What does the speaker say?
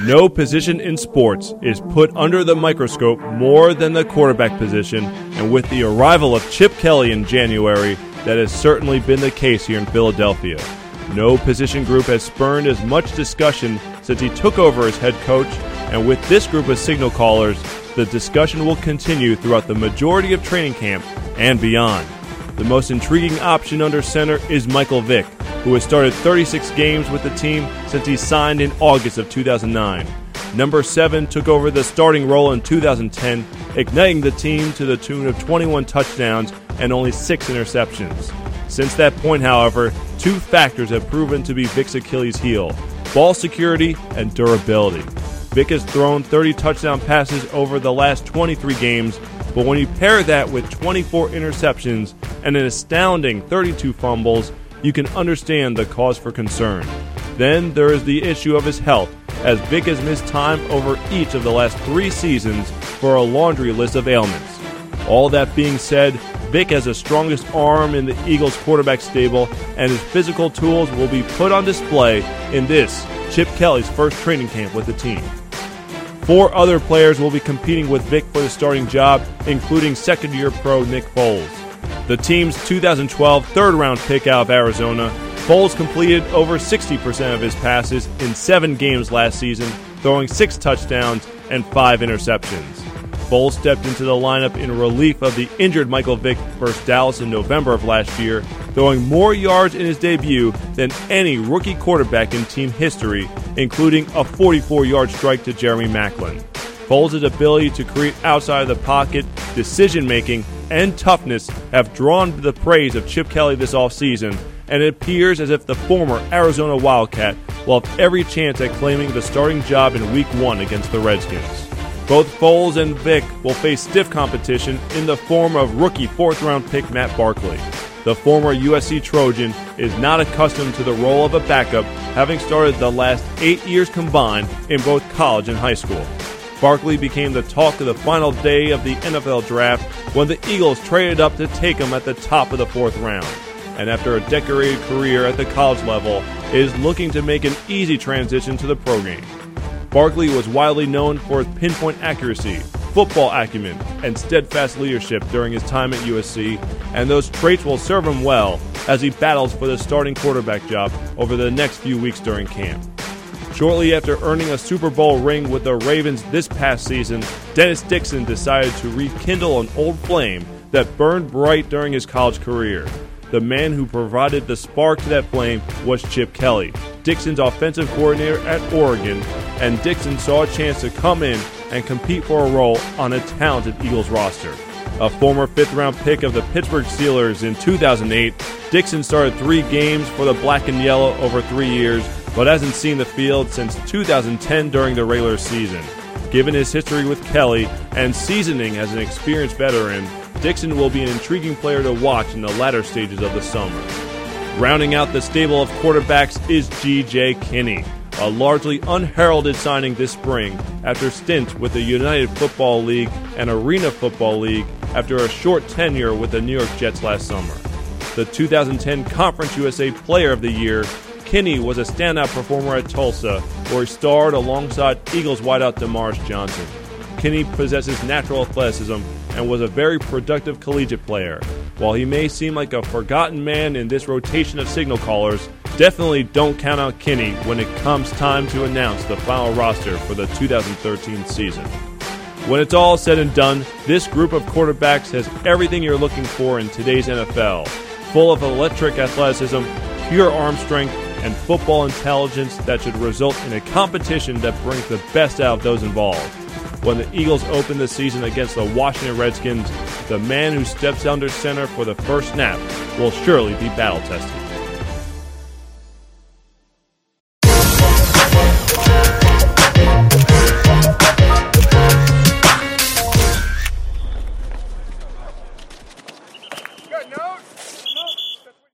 No position in sports is put under the microscope more than the quarterback position, and with the arrival of Chip Kelly in January, that has certainly been the case here in Philadelphia. No position group has spurned as much discussion since he took over as head coach, and with this group of signal callers, the discussion will continue throughout the majority of training camp and beyond. The most intriguing option under center is Michael Vick, who has started 36 games with the team since he signed in August of 2009. Number 7 took over the starting role in 2010, igniting the team to the tune of 21 touchdowns and only 6 interceptions. Since that point, however, 2 factors have proven to be Vick's Achilles heel: ball security and durability. Vick has thrown 30 touchdown passes over the last 23 games, but when you pair that with 24 interceptions and an astounding 32 fumbles, you can understand the cause for concern. Then there is the issue of his health, as Vick has missed time over each of the last 3 seasons for a laundry list of ailments. All that being said, Vick has the strongest arm in the Eagles quarterback stable, and his physical tools will be put on display in this, Chip Kelly's first training camp with the team. 4 other players will be competing with Vick for the starting job, including second-year pro Nick Foles. The team's 2012 third-round pick out of Arizona, Foles completed over 60% of his passes in 7 games last season, throwing 6 touchdowns and 5 interceptions. Foles stepped into the lineup in relief of the injured Michael Vick versus Dallas in November of last year, throwing more yards in his debut than any rookie quarterback in team history, including a 44-yard strike to Jeremy Maclin. Foles' ability to create outside of the pocket, decision-making, and toughness have drawn the praise of Chip Kelly this offseason, and it appears as if the former Arizona Wildcat will have every chance at claiming the starting job in Week 1 against the Redskins. Both Foles and Vick will face stiff competition in the form of rookie 4th-round pick Matt Barkley. The former USC Trojan is not accustomed to the role of a backup, having started the last 8 years combined in both college and high school. Barkley became the talk of the final day of the NFL draft when the Eagles traded up to take him at the top of the 4th round. And after a decorated career at the college level, is looking to make an easy transition to the pro game. Barkley was widely known for his pinpoint accuracy, football acumen, and steadfast leadership during his time at USC, and those traits will serve him well as he battles for the starting quarterback job over the next few weeks during camp. Shortly after earning a Super Bowl ring with the Ravens this past season, Dennis Dixon decided to rekindle an old flame that burned bright during his college career. The man who provided the spark to that flame was Chip Kelly, Dixon's offensive coordinator at Oregon, and Dixon saw a chance to come in and compete for a role on a talented Eagles roster. A former 5th-round pick of the Pittsburgh Steelers in 2008, Dixon started 3 games for the Black and Yellow over 3 years, but hasn't seen the field since 2010 during the regular season. Given his history with Kelly and seasoning as an experienced veteran, Dixon will be an intriguing player to watch in the latter stages of the summer. Rounding out the stable of quarterbacks is G.J. Kinney, a largely unheralded signing this spring after stints with the United Football League and Arena Football League after a short tenure with the New York Jets last summer. The 2010 Conference USA Player of the Year, Kinney was a standout performer at Tulsa, where he starred alongside Eagles wideout DeMaurice Johnson. Kinney possesses natural athleticism and was a very productive collegiate player. While he may seem like a forgotten man in this rotation of signal callers, definitely don't count out Kinney when it comes time to announce the final roster for the 2013 season. When it's all said and done, this group of quarterbacks has everything you're looking for in today's NFL, full of electric athleticism, pure arm strength, and football intelligence that should result in a competition that brings the best out of those involved. When the Eagles open the season against the Washington Redskins, the man who steps under center for the first snap will surely be battle-tested.